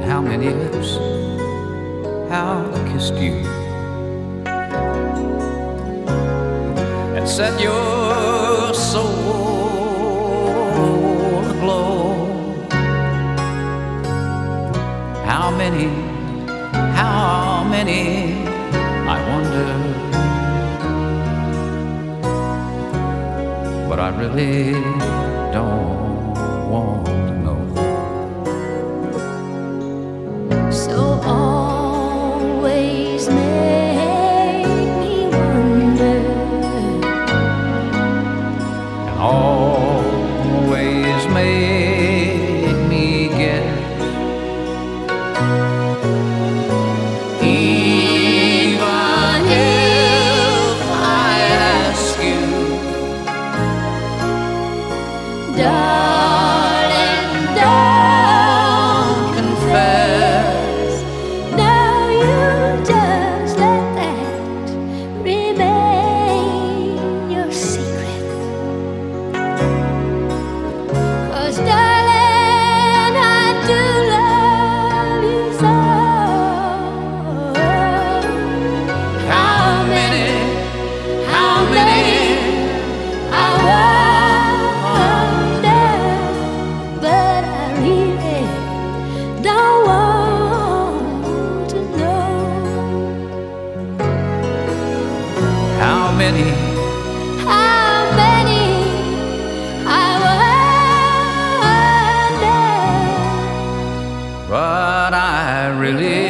how many lips have kissed you and set your soul aglow? How many, I wonder, but I really don't want to know. So always make me wonder, And always make me guess. Even if I ask you, darling, don't confess. No, you just let that remain your secret. 'Cause darling, I do love you so. how many, I wonder, but I really don't want to know. how many, I wonder. but I really